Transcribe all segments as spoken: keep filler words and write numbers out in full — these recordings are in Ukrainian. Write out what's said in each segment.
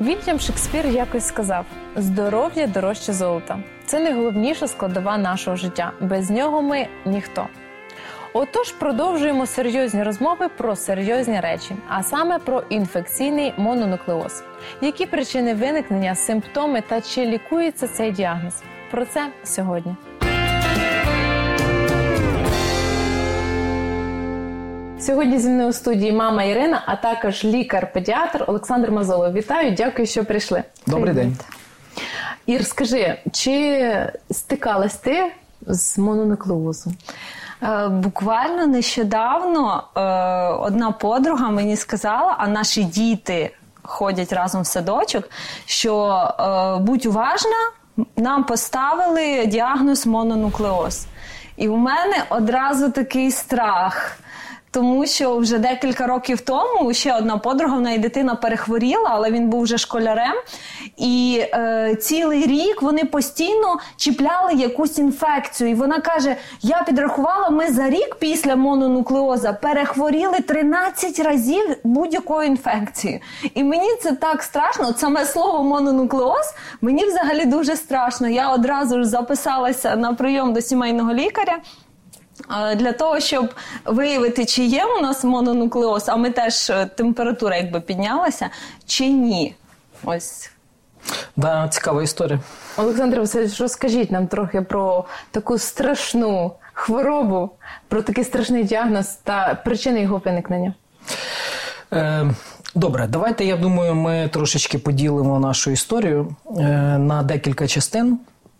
Вільям Шекспір якось сказав: «Здоров'я дорожче золота». Це найголовніша складова нашого життя. Без нього ми – ніхто. Отож, продовжуємо серйозні розмови про серйозні речі, а саме про інфекційний мононуклеоз. Які причини виникнення, симптоми та чи лікується цей діагноз? Про це сьогодні. Сьогодні зі мною у студії мама Ірина, а також лікар-педіатр Олександр Мазолов. Вітаю, дякую, що прийшли. Добрий день. Ір, скажи, чи стикалась ти з мононуклеозом? Буквально нещодавно одна подруга мені сказала, а наші діти ходять разом в садочок, що будь уважна, нам поставили діагноз мононуклеоз. І у мене одразу такий страх. Тому що вже декілька років тому ще одна подруга, в неї дитина перехворіла, але він був вже школярем. І е, цілий рік вони постійно чіпляли якусь інфекцію. І вона каже, я підрахувала, ми за рік після мононуклеоза перехворіли тринадцять разів будь-якою інфекцією. І мені це так страшно. От саме слово мононуклеоз мені взагалі дуже страшно. Я одразу ж записалася на прийом до сімейного лікаря. Для того, щоб виявити, чи є у нас мононуклеоз, а ми теж температура якби піднялася, чи ні. Ось. Да, цікава історія. Олександр Васильович, розкажіть нам трохи про таку страшну хворобу, про такий страшний діагноз та причини його виникнення. Е, добре, давайте, я думаю, ми трошечки поділимо нашу історію е, на декілька частин.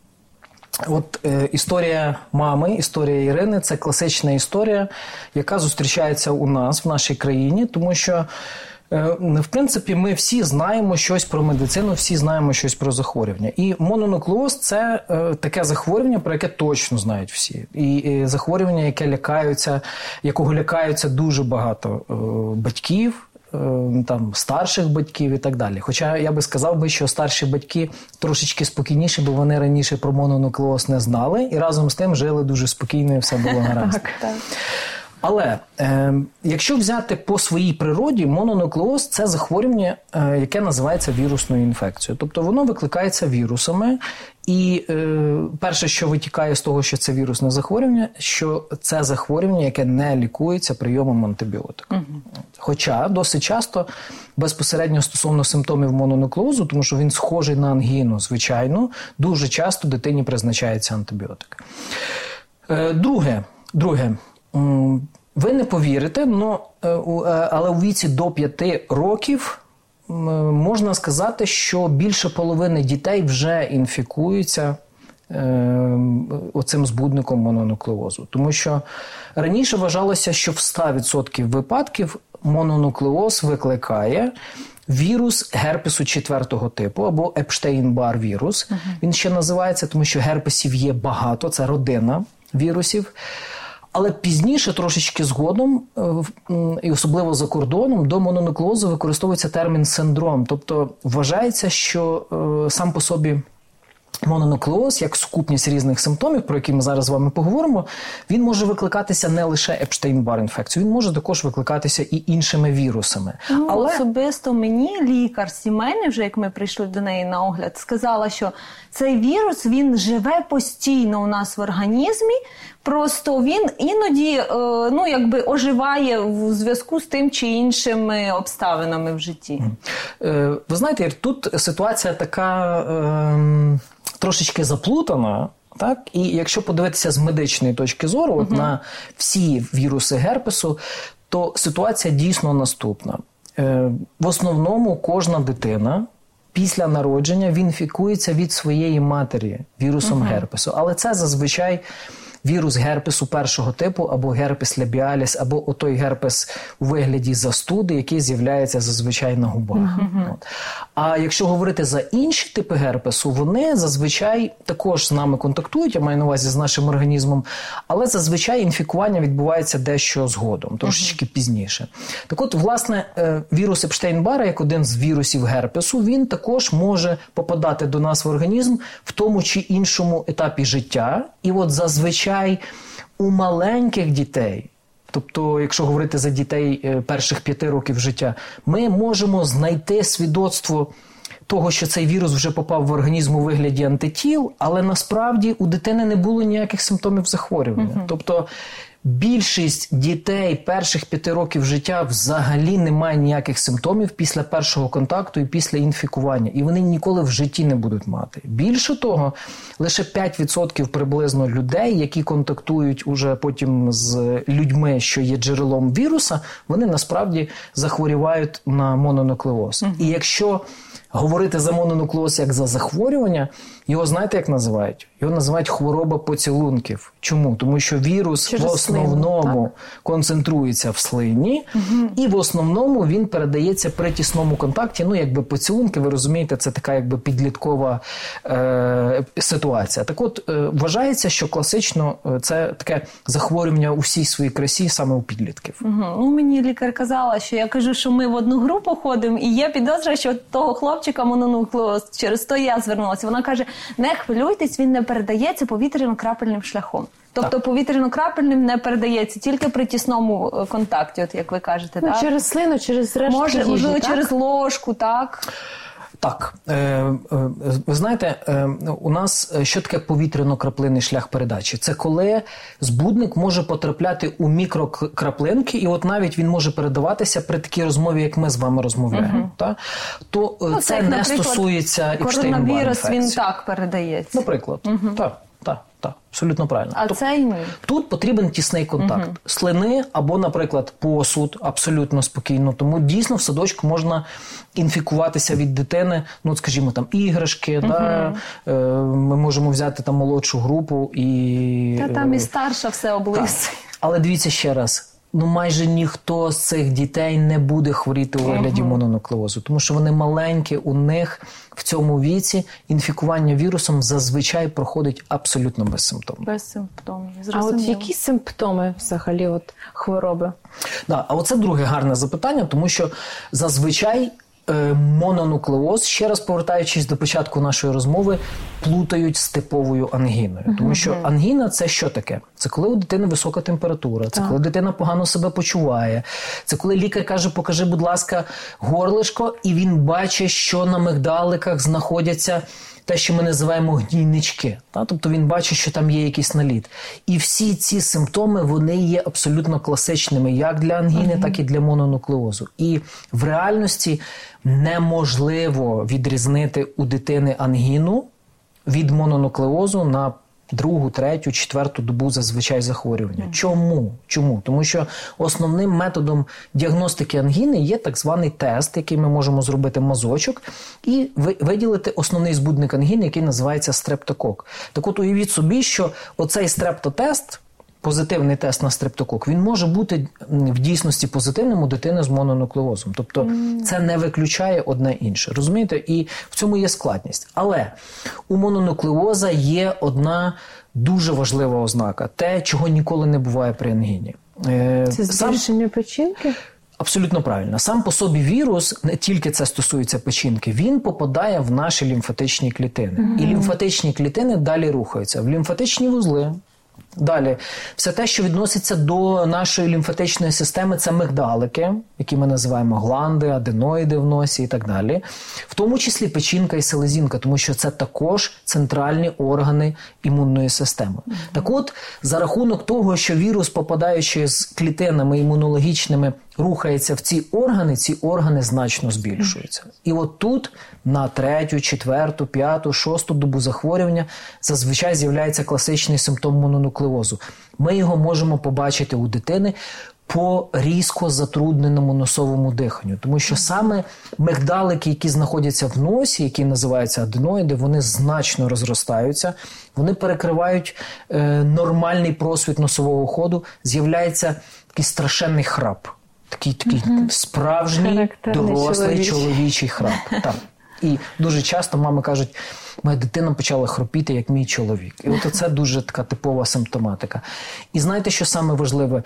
От е, історія мами, історія Ірини – це класична історія, яка зустрічається у нас, в нашій країні, тому що, е, в принципі, ми всі знаємо щось про медицину, всі знаємо щось про захворювання. І мононуклеоз – це е, таке захворювання, про яке точно знають всі. І, і захворювання, яке лякаються, якого лякаються дуже багато е, батьків, там, старших батьків і так далі. Хоча я би сказав би, що старші батьки трошечки спокійніші, бо вони раніше про мононуклеоз не знали і разом з тим жили дуже спокійно і все було гаразд. Так, так. Але е, якщо взяти по своїй природі, мононуклеоз – це захворювання, е, яке називається вірусною інфекцією. Тобто воно викликається вірусами. І е, перше, що витікає з того, що це вірусне захворювання, що це захворювання, яке не лікується прийомом антибіотика. Угу. Хоча досить часто безпосередньо стосовно симптомів мононуклеозу, тому що він схожий на ангіну, звичайно, дуже часто дитині призначається антибіотик. Е, друге, друге, ви не повірите, но, але у віці до п'яти років можна сказати, що більше половини дітей вже інфікуються оцим збудником мононуклеозу. Тому що раніше вважалося, що в ста відсотках випадків мононуклеоз викликає вірус герпесу четвертого типу, або Епштейн-Бар вірус. Uh-huh. Він ще називається, тому що герпесів є багато, це родина вірусів. Але пізніше, трошечки згодом, і особливо за кордоном, до мононуклеозу використовується термін синдром. Тобто вважається, що сам по собі мононуклеоз, як сукупність різних симптомів, про які ми зараз з вами поговоримо, він може викликатися не лише Епштейн-Бар інфекцією, він може також викликатися і іншими вірусами. Ну, Але особисто мені лікар сімейний, вже як ми прийшли до неї на огляд, сказала, що цей вірус, він живе постійно у нас в організмі, просто він іноді, ну, якби оживає в зв'язку з тим чи іншими обставинами в житті. Ви знаєте, тут ситуація така е, трошечки заплутана, так? І якщо подивитися з медичної точки зору, uh-huh. от на всі віруси герпесу, то ситуація дійсно наступна. Е, в основному кожна дитина після народження інфікується від своєї матері вірусом uh-huh. герпесу. Але це зазвичай вірус герпесу першого типу, або герпес лабіаліс, або отой герпес у вигляді застуди, який з'являється зазвичай на губах. Uh-huh. От. А якщо говорити за інші типи герпесу, вони зазвичай також з нами контактують, я маю на увазі з нашим організмом, але зазвичай інфікування відбувається дещо згодом, трошечки uh-huh. пізніше. Так от, власне, вірус Епштейн-Бара, як один з вірусів герпесу, він також може попадати до нас в організм в тому чи іншому етапі життя. І от зазвичай у маленьких дітей, тобто, якщо говорити за дітей перших п'яти років життя, ми можемо знайти свідоцтво того, що цей вірус вже попав в організм у вигляді антитіл, але насправді у дитини не було ніяких симптомів захворювання. Угу. Тобто більшість дітей перших п'яти років життя взагалі не має ніяких симптомів після першого контакту і після інфікування. І вони ніколи в житті не будуть мати. Більше того, лише п'ять відсотків приблизно людей, які контактують уже потім з людьми, що є джерелом віруса, вони насправді захворівають на мононуклеоз. Угу. І якщо говорити за мононуклеоз як за захворювання, його знаєте, як називають? Його називають хвороба поцілунків. Чому? Тому що вірус Через в основному слину, концентрується в слині, угу. і в основному він передається при тісному контакті. Ну, якби поцілунки, ви розумієте, це така якби підліткова е, ситуація. Так от, е, вважається, що класично е, це таке захворювання у всій своїй красі саме у підлітків. Угу. Ну, мені лікар казала, що я кажу, що ми в одну групу ходимо, і є підозра, що того хлопчика мононуклеоз, через то я звернулася. Вона каже, не хвилюйтесь, він не передається повітряно-крапельним шляхом. Тобто так. повітряно-крапельним не передається, тільки при тісному контакті, от як ви кажете. Ну, так? Через слину, через рештки Може, їжі, можливо, так? через ложку, так? Так. Е, е, ви знаєте, е, у нас що таке повітряно-краплинний шлях передачі? Це коли збудник може потрапляти у мікрокраплинки, і от навіть він може передаватися при такій розмові, як ми з вами розмовляємо. Угу. Та? То ну, це, це не стосується Епштейн-Бар коронавірус, інфекції. він так передається. Наприклад. Угу. Так, так. Так, абсолютно правильно. А це ні. Тут потрібен тісний контакт. Угу. Слини або, наприклад, посуд абсолютно спокійно. Тому дійсно в садочку можна інфікуватися від дитини, ну, скажімо, там іграшки, угу. да? Ми можемо взяти там молодшу групу і... Та там і старша все облизує. Але дивіться ще раз. Ну, майже ніхто з цих дітей не буде хворіти у вигляді uh-huh. мононуклеозу, тому що вони маленькі, у них в цьому віці інфікування вірусом зазвичай проходить абсолютно без симптомів. Без симптомів, зрозуміло. А от які симптоми взагалі от хвороби? Да, а оце друге гарне запитання, тому що зазвичай мононуклеоз, ще раз повертаючись до початку нашої розмови, плутають з типовою ангіною. Uh-huh. Тому що ангіна – це що таке? Це коли у дитини висока температура, це так. коли дитина погано себе почуває, це коли лікар каже, покажи, будь ласка, горлишко, і він бачить, що на мигдаликах знаходяться те, що ми називаємо гнійнички. Тобто він бачить, що там є якийсь наліт. І всі ці симптоми, вони є абсолютно класичними як для ангіни, uh-huh. так і для мононуклеозу. І в реальності неможливо відрізнити у дитини ангіну від мононуклеозу на другу, третю, четверту добу зазвичай захворювання. Mm. Чому? Чому? Тому що основним методом діагностики ангіни є так званий тест, який ми можемо зробити мазочок, і виділити основний збудник ангіни, який називається стрептокок. Так от уявіть собі, що оцей стрептотест, позитивний тест на стрептокок, він може бути в дійсності позитивним у дитини з мононуклеозом. Тобто mm. це не виключає одне інше. Розумієте? І в цьому є складність. Але у мононуклеоза є одна дуже важлива ознака. Те, чого ніколи не буває при ангіні. Це збільшення печінки? Абсолютно правильно. Сам по собі вірус, не тільки це стосується печінки, він попадає в наші лімфатичні клітини. Mm. І лімфатичні клітини далі рухаються в лімфатичні вузли. Далі, все те, що відноситься до нашої лімфатичної системи, це мигдалики, які ми називаємо гланди, аденоїди в носі і так далі. В тому числі печінка і селезінка, тому що це також центральні органи імунної системи. Mm-hmm. Так от, за рахунок того, що вірус, попадаючи з клітинами імунологічними, рухається в ці органи, ці органи значно збільшуються. І от тут на третю, четверту, п'яту, шосту добу захворювання зазвичай з'являється класичний симптом мононуклеозу. Ми його можемо побачити у дитини по різко затрудненому носовому диханню. Тому що саме мигдалики, які знаходяться в носі, які називаються аденоїди, вони значно розростаються, вони перекривають е, нормальний просвіт носового ходу, з'являється такий страшенний храп. Такий, такий угу. справжній, дорослий чоловічий, чоловічий храп. Так. І дуже часто мами кажуть, моя дитина почала хропіти, як мій чоловік. І от це дуже така типова симптоматика. І знаєте, що саме важливе?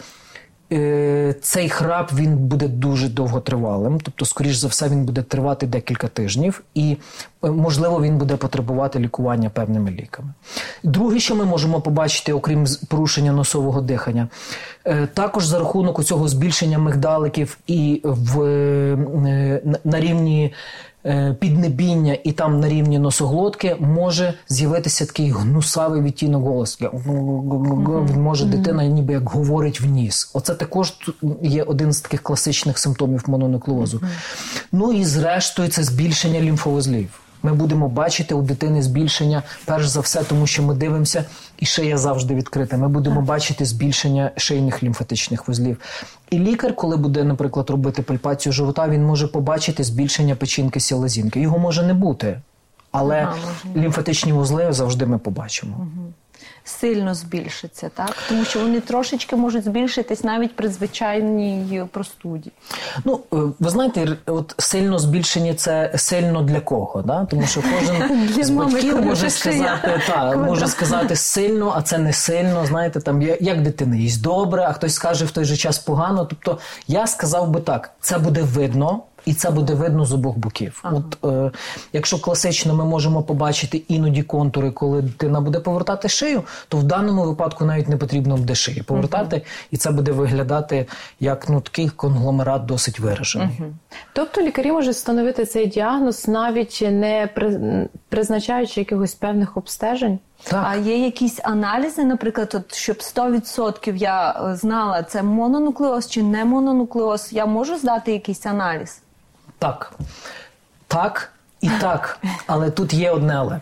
Цей храп, він буде дуже довготривалим, тобто, скоріш за все, він буде тривати декілька тижнів і, можливо, він буде потребувати лікування певними ліками. Друге, що ми можемо побачити, окрім порушення носового дихання, також за рахунок цього збільшення мигдаликів і в, на рівні піднебіння і там на рівні носоглотки може з'явитися такий гнусавий відтінок голосу. Він може, дитина ніби як говорить в ніс. Оце також є один з таких класичних симптомів мононуклеозу. Ну і зрештою це збільшення лімфовузлів. Ми будемо бачити у дитини збільшення, перш за все, тому що ми дивимося, і шия завжди відкрита. Ми будемо бачити збільшення шийних лімфатичних вузлів. І лікар, коли буде, наприклад, робити пальпацію живота, він може побачити збільшення печінки селезінки. Його може не бути, але ага, лімфатичні вузли завжди ми побачимо. Угу. Сильно збільшиться, так? Тому що вони трошечки можуть збільшитись навіть при звичайній простуді. Ну, ви знаєте, от сильно збільшені це сильно для кого, да? Тому що кожен з батьків може сказати, та, може сказати сильно, а це не сильно, знаєте, там як дитина їсть добре, а хтось скаже в той же час погано. Тобто я сказав би так, це буде видно. І це буде видно з обох боків. Ага. От, е, якщо класично ми можемо побачити іноді контури, коли дитина буде повертати шию, то в даному випадку навіть не потрібно буде шиї повертати, ага. і це буде виглядати як ну, такий конгломерат досить виражений. Ага. Тобто лікарі можуть встановити цей діагноз, навіть не призначаючи якихось певних обстежень? Так. А є якісь аналізи, наприклад, от, щоб сто відсотків я знала, це мононуклеоз чи не мононуклеоз, я можу здати якийсь аналіз? Так. Так і так. Але тут є одне але.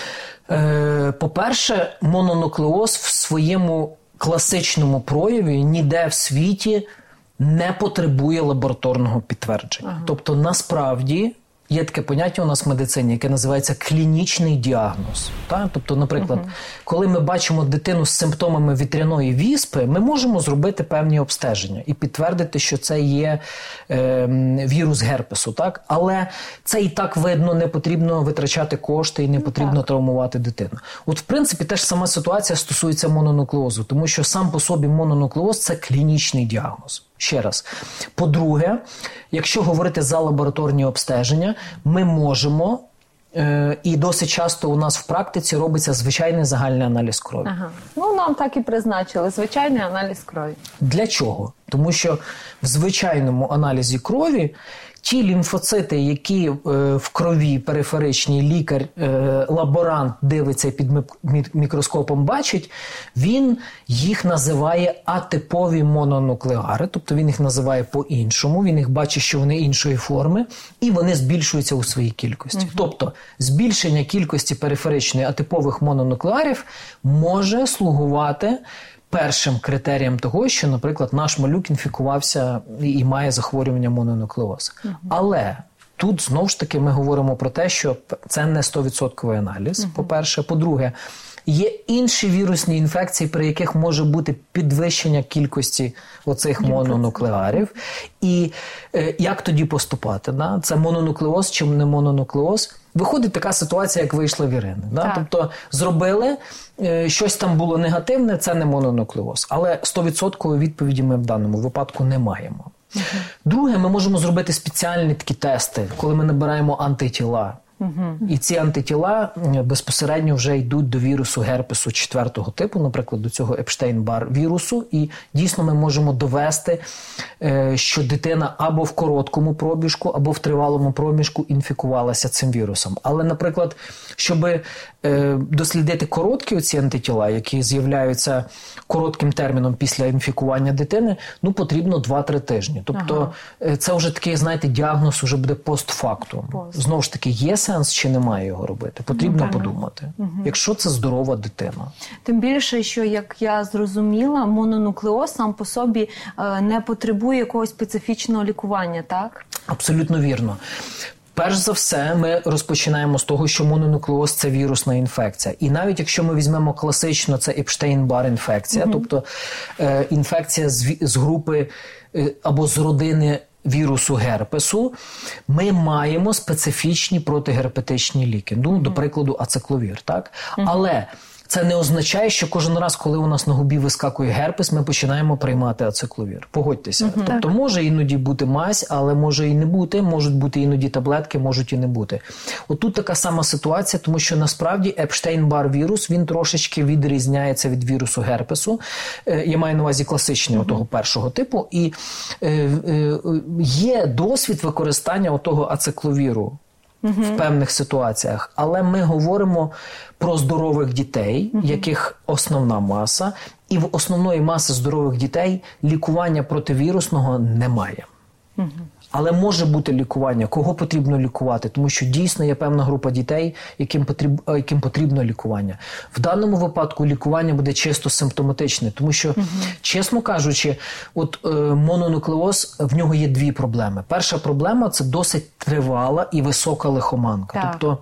Е, по-перше, мононуклеоз в своєму класичному прояві ніде в світі не потребує лабораторного підтвердження. Ага. Тобто, насправді, є таке поняття у нас в медицині, яке називається клінічний діагноз. Так? Тобто, наприклад, uh-huh. коли ми бачимо дитину з симптомами вітряної віспи, ми можемо зробити певні обстеження і підтвердити, що це є е, вірус герпесу. Так? Але це і так видно, не потрібно витрачати кошти і не потрібно uh-huh. травмувати дитину. От, в принципі, теж сама ситуація стосується мононуклеозу, тому що сам по собі мононуклеоз – це клінічний діагноз. Ще раз. По-друге, якщо говорити за лабораторні обстеження, ми можемо, е, і досить часто у нас в практиці робиться звичайний загальний аналіз крові. Ага. Ну, нам так і призначили, звичайний аналіз крові. Для чого? Тому що в звичайному аналізі крові ті лімфоцити, які е, в крові периферичній лікар, е, лаборант дивиться під мікроскопом бачить, він їх називає атипові мононуклеари, тобто він їх називає по-іншому, він їх бачить, що вони іншої форми, і вони збільшуються у своїй кількості. Угу. Тобто збільшення кількості периферичної атипових мононуклеарів може слугувати першим критерієм того, що, наприклад, наш малюк інфікувався і має захворювання мононуклеоз. Uh-huh. Але тут, знову ж таки, ми говоримо про те, що це не сто відсотків аналіз, uh-huh. по-перше. По-друге, є інші вірусні інфекції, при яких може бути підвищення кількості оцих мононуклеарів. І е, як тоді поступати? Да? Це мононуклеоз чи не мононуклеоз? Виходить така ситуація, як вийшла в Ірини. Да? Тобто зробили, е, щось там було негативне, це не мононуклеоз. Але сто відсотків відповіді ми в даному випадку не маємо. Uh-huh. Друге, ми можемо зробити спеціальні такі тести, коли ми набираємо антитіла. Uh-huh. І ці антитіла безпосередньо вже йдуть до вірусу герпесу четвертого типу, наприклад, до цього Епштейн-Бар вірусу. І дійсно ми можемо довести, що дитина або в короткому проміжку, або в тривалому проміжку інфікувалася цим вірусом. Але, наприклад, щоб дослідити короткі оці антитіла, які з'являються коротким терміном після інфікування дитини, ну, потрібно два-три тижні. Тобто ага. це вже такий, знаєте, діагноз вже буде постфактум. Пост. Знову ж таки, є сенс чи немає його робити? Потрібно ну, подумати. Угу. Якщо це здорова дитина. Тим більше, що, як я зрозуміла, мононуклеоз сам по собі е, не потребує якогось специфічного лікування, так? Абсолютно вірно. Перш за все, ми розпочинаємо з того, що мононуклеоз – це вірусна інфекція. І навіть якщо ми візьмемо класично, це Епштейн-Бар інфекція, mm-hmm. тобто е, інфекція з, з групи е, або з родини вірусу герпесу, ми маємо специфічні протигерпетичні ліки. Ну, mm-hmm. до прикладу, ацикловір, так? Mm-hmm. Але це не означає, що кожен раз, коли у нас на губі вискакує герпес, ми починаємо приймати ацикловір. Погодьтеся. Uh-huh. Тобто так. може іноді бути мазь, але може і не бути. Можуть бути іноді таблетки, можуть і не бути. Отут така сама ситуація, тому що насправді Епштейн-Бар вірус, він трошечки відрізняється від вірусу герпесу. Я маю на увазі класичний uh-huh. отого першого типу. І е, е, є досвід використання отого ацикловіру в певних ситуаціях, але ми говоримо про здорових дітей, uh-huh. яких основна маса, і в основної маси здорових дітей лікування противірусного немає. Uh-huh. Але може бути лікування. Кого потрібно лікувати? Тому що дійсно є певна група дітей, яким потрібно, яким потрібно лікування. В даному випадку лікування буде чисто симптоматичне, тому що, угу. чесно кажучи, от е, мононуклеоз, в нього є дві проблеми. Перша проблема – це досить тривала і висока лихоманка. Так. Тобто,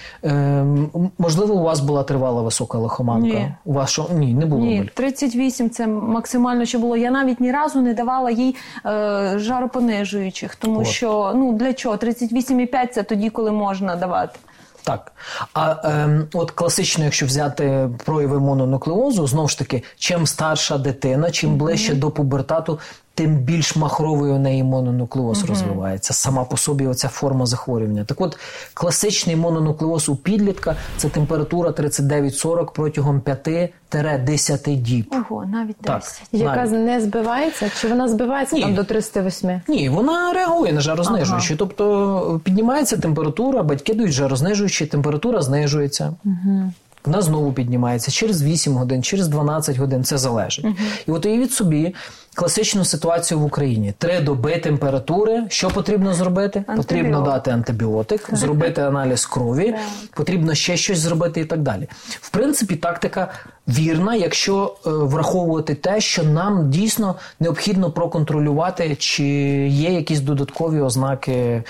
Е, можливо, у вас була тривала висока лихоманка? Ні. У вас що? Ні, не було. Ні, тридцять вісім це максимально, що було. Я навіть ні разу не давала їй е, жаропонижуючих, тому От. що, ну, для чого? тридцять вісім і п'ять це тоді, коли можна давати. Так. А е, от класично, якщо взяти прояви мононуклеозу, знову ж таки, чим старша дитина, чим ближче mm-hmm. до пубертату, тим більш махровий у неї мононуклеоз mm-hmm. розвивається. Сама по собі оця форма захворювання. Так от, класичний мононуклеоз у підлітка – це температура тридцять дев'ять сорок протягом п'ять-десять діб. Ого, навіть десять. Яка навіть. не збивається? Чи вона збивається там до тридцять вісім? Ні, вона реагує на жарознижуючі. Ага. Тобто, піднімається температура, батьки дають жарознижуючі, температура знижується. Угу. Вона знову піднімається через вісім годин, через дванадцять годин, це залежить. Uh-huh. І от уявіть собі класичну ситуацію в Україні. Три доби температури, що потрібно зробити? Антибіотик. Потрібно дати антибіотик, зробити аналіз крові, потрібно ще щось зробити і так далі. В принципі, тактика вірна, якщо е, враховувати те, що нам дійсно необхідно проконтролювати, чи є якісь додаткові ознаки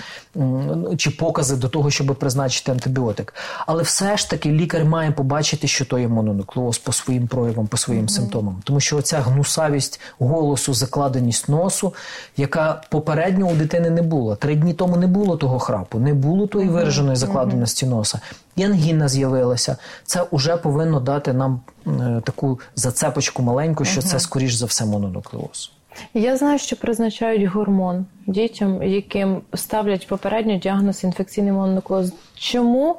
м, чи покази до того, щоб призначити антибіотик. Але все ж таки лікар має побачити, що то є мононуклеоз по своїм проявам, по своїм mm-hmm. симптомам. Тому що оця гнусавість голосу, закладеність носу, яка попередньо у дитини не була. Три дні тому не було того храпу, не було тої вираженої закладеності носа. І ангіна з'явилася. Це вже повинно дати нам е, таку зацепочку маленьку, що uh-huh. це, скоріш за все, мононуклеоз. Я знаю, що призначають гормон дітям, яким ставлять попередньо діагноз інфекційний мононуклеоз. Чому?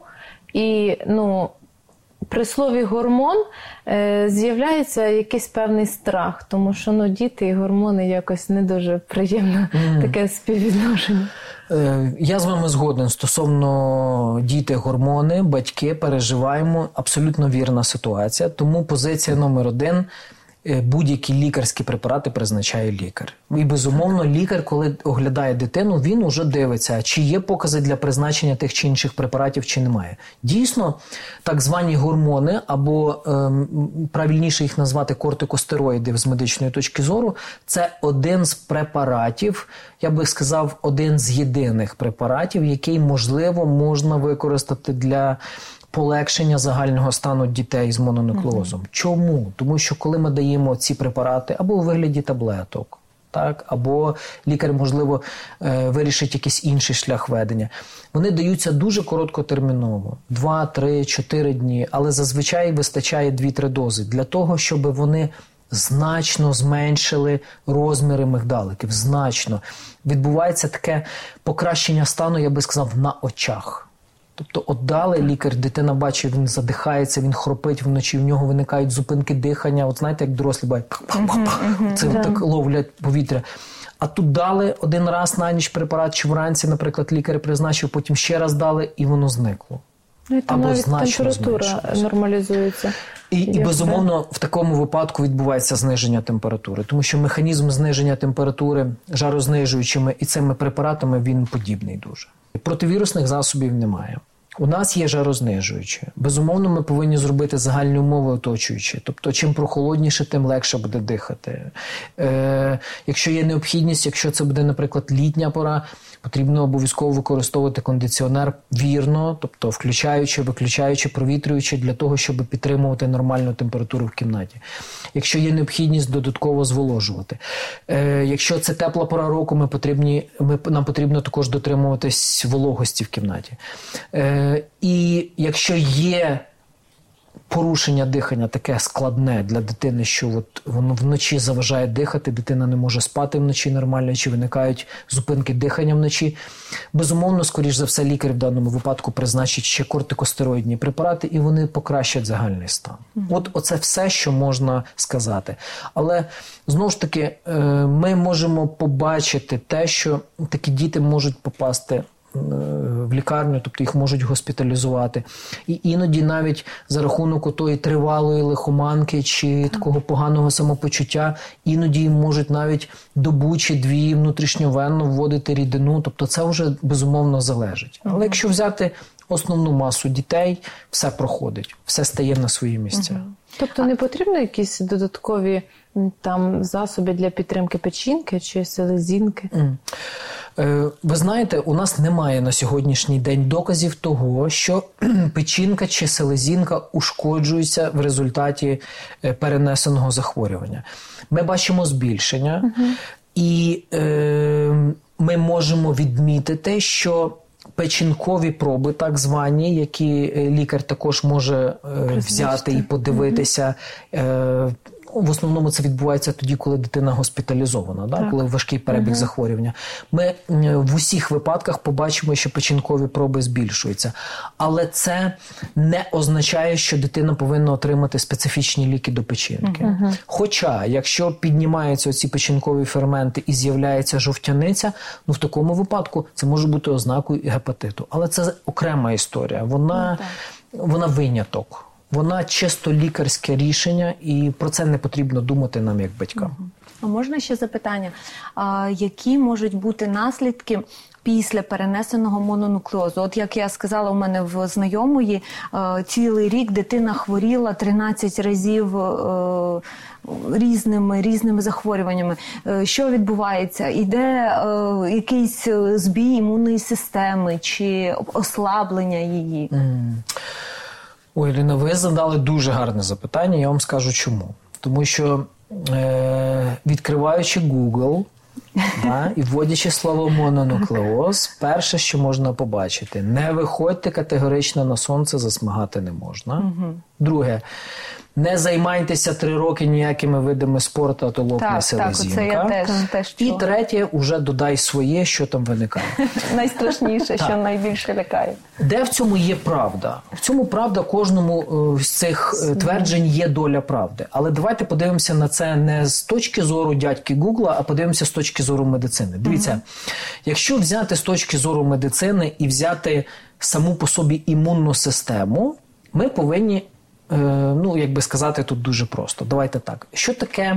І, ну, при слові гормон е, з'являється якийсь певний страх, тому що, ну, діти і гормони якось не дуже приємне mm. таке співвідношення. Я з вами згоден. Стосовно діти, гормони, батьки, переживаємо. Абсолютно вірна ситуація. Тому позиція номер один – будь-які лікарські препарати призначає лікар. І, безумовно, лікар, коли оглядає дитину, він уже дивиться, чи є покази для призначення тих чи інших препаратів, чи немає. Дійсно, так звані гормони, або ем, правильніше їх назвати кортикостероїди з медичної точки зору, це один з препаратів, я би сказав, один з єдиних препаратів, який, можливо, можна використати для полегшення загального стану дітей з мононуклеозом. Mm-hmm. Чому? Тому що коли ми даємо ці препарати або у вигляді таблеток, так, або лікар, можливо, вирішить якийсь інший шлях ведення, вони даються дуже короткотерміново. Два, три, чотири дні, але зазвичай вистачає дві-три дози для того, щоб вони значно зменшили розміри мигдаликів. Значно. Відбувається таке покращення стану, я би сказав, на очах. Тобто от дали лікар, дитина бачить, він задихається, він хропить вночі, в нього виникають зупинки дихання. От знаєте, як дорослі бувають, це yeah. так ловлять повітря. А тут дали один раз на ніч препарат, чи вранці, наприклад, лікар призначив, потім ще раз дали, і воно зникло. Ну, і там або навіть значно температура нормалізується. І, і, безумовно, в такому випадку відбувається зниження температури. Тому що механізм зниження температури жарознижуючими і цими препаратами, він подібний дуже. Противірусних засобів немає. У нас є жарознижуючі. Безумовно, ми повинні зробити загальні умови оточуючі. Тобто, чим прохолодніше, тим легше буде дихати. Е, якщо є необхідність, якщо це буде, наприклад, літня пора, потрібно обов'язково використовувати кондиціонер вірно, тобто включаючи, виключаючи, провітрюючи, для того, щоб підтримувати нормальну температуру в кімнаті. Якщо є необхідність, додатково зволожувати. Е, якщо це тепла пора року, ми потрібні, ми, нам потрібно також дотримуватись вологості в кімнаті. Е, І якщо є порушення дихання таке складне для дитини, що от воно вночі заважає дихати, дитина не може спати вночі нормально, чи виникають зупинки дихання вночі, безумовно, скоріш за все, лікар в даному випадку призначить ще кортикостероїдні препарати, і вони покращать загальний стан. Mm-hmm. От оце все, що можна сказати. Але, знову ж таки, ми можемо побачити те, що такі діти можуть попасти в лікарню, тобто їх можуть госпіталізувати. І іноді навіть за рахунок тої тривалої лихоманки чи такого поганого самопочуття, іноді їм можуть навіть добу чи дві внутрішньовенно вводити рідину, тобто це вже безумовно залежить. Але якщо взяти основну масу дітей, все проходить, все стає на свої місця. Угу. Тобто не потрібно якісь додаткові там засоби для підтримки печінки чи селезінки? Mm. Е, ви знаєте, у нас немає на сьогоднішній день доказів того, що печінка чи селезінка ушкоджуються в результаті перенесеного захворювання. Ми бачимо збільшення, uh-huh. і е, ми можемо відмітити, що печінкові проби, так звані, які лікар також може е, взяти і подивитися, е, в основному це відбувається тоді, коли дитина госпіталізована, да? Коли важкий перебіг uh-huh. захворювання. Ми в усіх випадках побачимо, що печінкові проби збільшуються. Але це не означає, що дитина повинна отримати специфічні ліки до печінки. Uh-huh. Хоча, якщо піднімаються оці печінкові ферменти і з'являється жовтяниця, ну в такому випадку це може бути ознакою гепатиту. Але це окрема історія. Вона, uh-huh. вона виняток. Вона чисто лікарське рішення, і про це не потрібно думати нам, як батькам. А можна ще запитання? А, які можуть бути наслідки після перенесеного мононуклеозу? От як я сказала, у мене в знайомої а, цілий рік дитина хворіла тринадцять разів а, різними, різними захворюваннями. А, що відбувається? Іде а, якийсь збій імунної системи чи ослаблення її? Mm. Ой, Ліна, ви задали дуже гарне запитання, я вам скажу чому. Тому що, е, відкриваючи Google, да, і вводячи слово мононуклеоз, перше, що можна побачити, не виходьте категорично на сонце, засмагати не можна. Угу. Друге, не займайтеся три роки ніякими видами спорту, а то лопне селезінка. Так, так, це я теж, теж І третє, уже додай своє, що там виникає. Найстрашніше, що найбільше лякає. Де в цьому є правда? В цьому правда, кожному з цих тверджень є доля правди. Але давайте подивимося на це не з точки зору дядьки Гугла, а подивимося з точки зору медицини. Дивіться, угу. якщо взяти з точки зору медицини і взяти саму по собі імунну систему, ми повинні ну, як би сказати, тут дуже просто. Давайте так. Що таке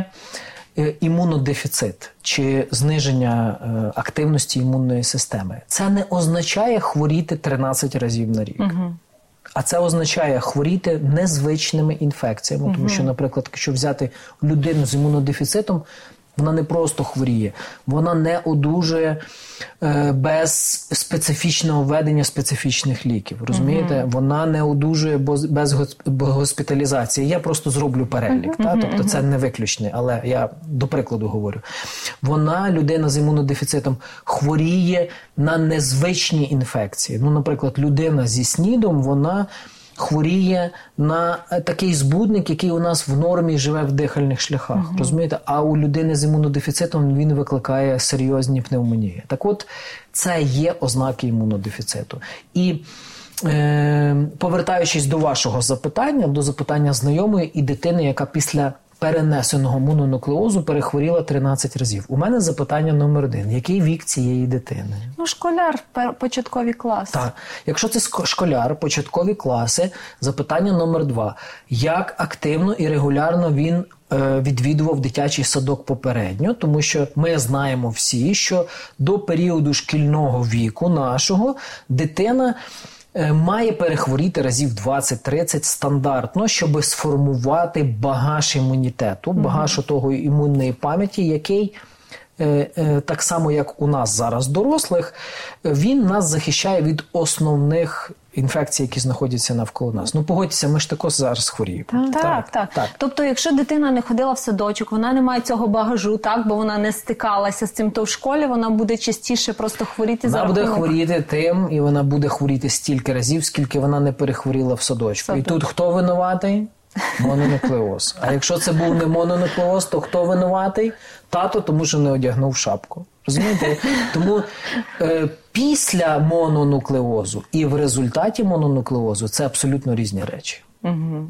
імунодефіцит чи зниження активності імунної системи? Це не означає хворіти тринадцять разів на рік. Угу. А це означає хворіти незвичними інфекціями. Угу. Тому що, наприклад, якщо взяти людину з імунодефіцитом, вона не просто хворіє, вона не одужує е, без специфічного введення специфічних ліків. Розумієте? Uh-huh. Вона не одужує без госпіталізації. Я просто зроблю перелік. Uh-huh. Та? Тобто це не виключне, але я до прикладу говорю. Вона, людина з імунодефіцитом, хворіє на незвичні інфекції. Ну, наприклад, людина зі снідом, вона хворіє на такий збудник, який у нас в нормі живе в дихальних шляхах. Uh-huh. Розумієте? А у людини з імунодефіцитом він викликає серйозні пневмонії. Так от, це є ознаки імунодефіциту. І е, повертаючись до вашого запитання, до запитання знайомої і дитини, яка після перенесеного мононуклеозу перехворіла тринадцять разів. У мене запитання номер один. Який вік цієї дитини? Ну, школяр, початкові класи. Так. Якщо це школяр, початкові класи, запитання номер два. Як активно і регулярно він е, відвідував дитячий садок попередньо? Тому що ми знаємо всі, що до періоду шкільного віку нашого дитина має перехворіти разів двадцять-тридцять стандартно, щоб сформувати багаж імунітету, багаж mm-hmm. того імунної пам'яті, який, е, е, так само як у нас зараз дорослих, він нас захищає від основних інфекцій, які знаходяться навколо нас. Ну, погодьтеся, ми ж також зараз хворіємо. Так так, так, так, так. Тобто, якщо дитина не ходила в садочок, вона не має цього багажу, так, бо вона не стикалася з цим, то в школі вона буде частіше просто хворіти за рахунок. Вона буде хворіти тим, і вона буде хворіти стільки разів, скільки вона не перехворіла в садочку. Садок. І тут хто винуватий? Мононуклеоз. А якщо це був не мононуклеоз, то хто винуватий? Тато, тому що не одягнув шапку. Розумієте? Тому е, після мононуклеозу і в результаті мононуклеозу це абсолютно різні речі. Угу.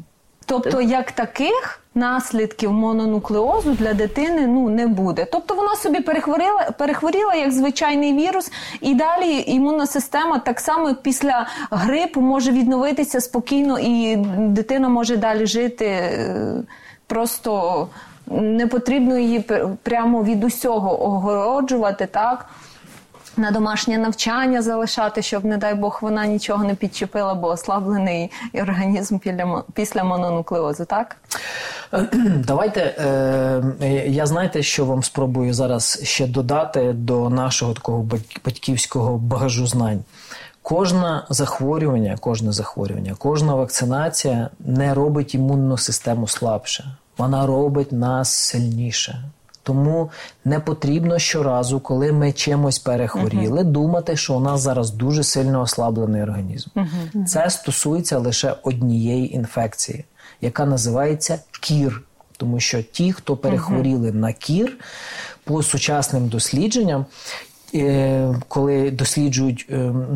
Тобто, як таких наслідків мононуклеозу для дитини ну, не буде. Тобто вона собі перехворіла, перехворіла як звичайний вірус, і далі імунна система так само після грипу може відновитися спокійно, і дитина може далі жити. Просто не потрібно її прямо від усього огороджувати, так? На домашнє навчання залишати, щоб, не дай Бог, вона нічого не підчепила, бо ослаблений організм після мононуклеозу, так? Давайте, е, я знаєте, що вам спробую зараз ще додати до нашого такого батьківського багажу знань. Кожне захворювання, кожне захворювання, кожна вакцинація не робить імунну систему слабше. Вона робить нас сильніше. Тому не потрібно щоразу, коли ми чимось перехворіли, uh-huh. думати, що у нас зараз дуже сильно ослаблений організм. Uh-huh. Це стосується лише однієї інфекції, яка називається кір. Тому що ті, хто перехворіли uh-huh. на кір, по сучасним дослідженням, коли досліджують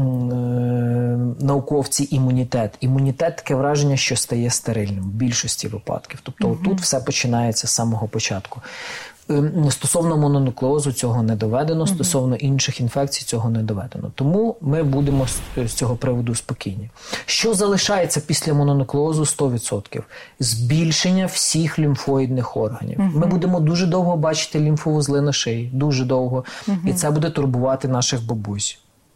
науковці імунітет, імунітет таке враження, що стає стерильним в більшості випадків. Тобто uh-huh. тут все починається з самого початку. Стосовно мононуклеозу цього не доведено, uh-huh. стосовно інших інфекцій цього не доведено. Тому ми будемо з цього приводу спокійні. Що залишається після мононуклеозу сто відсотків? Збільшення всіх лімфоїдних органів. Uh-huh. Ми будемо дуже довго бачити лімфовузли на шиї, дуже довго. Uh-huh. І це буде турбувати наших бабусь.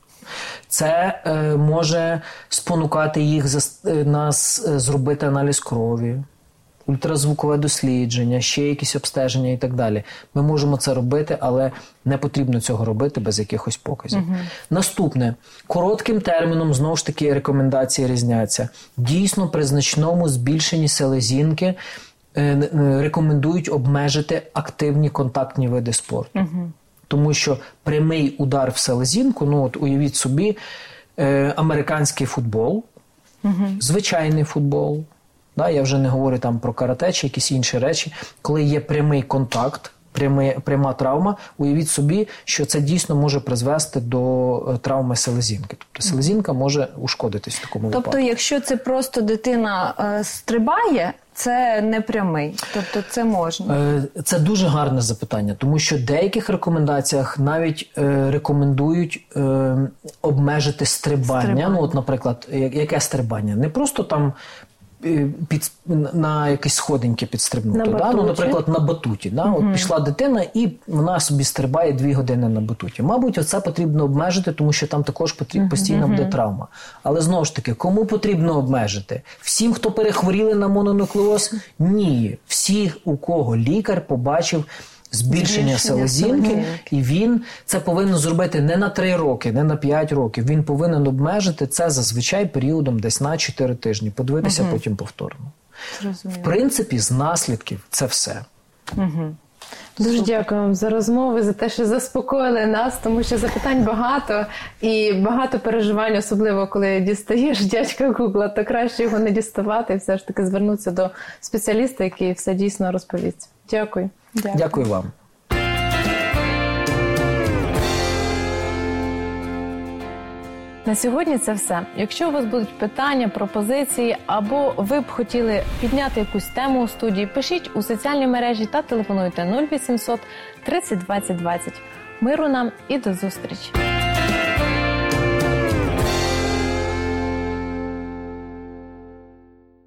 Це е, може спонукати їх за, е, нас е, зробити аналіз крові, ультразвукове дослідження, ще якісь обстеження і так далі. Ми можемо це робити, але не потрібно цього робити без якихось показів. Угу. Наступне. Коротким терміном, знову ж таки, рекомендації різняться. Дійсно, при значному збільшенні селезінки е, рекомендують обмежити активні контактні види спорту. Угу. Тому що прямий удар в селезінку, ну от уявіть собі, е, американський футбол, угу. звичайний футбол, да, я вже не говорю там про карате чи якісь інші речі, коли є прямий контакт, прямий, пряма травма, уявіть собі, що це дійсно може призвести до травми селезінки. Тобто селезінка може ушкодитись в такому тобто, випадку. Тобто, якщо це просто дитина е, стрибає, це не прямий, тобто це можна? Це дуже гарне запитання, тому що в деяких рекомендаціях навіть е, рекомендують е, обмежити стрибання. стрибання. Ну, от, наприклад, яке стрибання? Не просто там під, на якісь сходинки підстрибнути. Да? Ну, наприклад, на батуті. Да? Угу. От пішла дитина і вона собі стрибає дві години на батуті. Мабуть, оце потрібно обмежити, тому що там також потрібно, постійно буде травма. Але знову ж таки, кому потрібно обмежити? Всім, хто перехворіли на мононуклеоз? Ні. Всіх, у кого лікар побачив збільшення селезінки, і він це повинен зробити не на три роки, не на п'ять років. Він повинен обмежити це зазвичай періодом десь на чотири тижні. Подивитися угу. потім повторно. Зрозуміло. В принципі, з наслідків це все. Угу. Дуже дякую вам за розмови, за те, що заспокоїли нас, тому що запитань багато і багато переживань, особливо коли дістаєш дядька Гугла, то краще його не діставати і все ж таки звернутися до спеціаліста, який все дійсно розповість. Дякую. Дякую, Дякую вам. На сьогодні це все. Якщо у вас будуть питання, пропозиції, або ви б хотіли підняти якусь тему у студії, пишіть у соціальні мережі та телефонуйте нуль вісімсот тридцять двадцять двадцять. Миру нам і до зустрічі!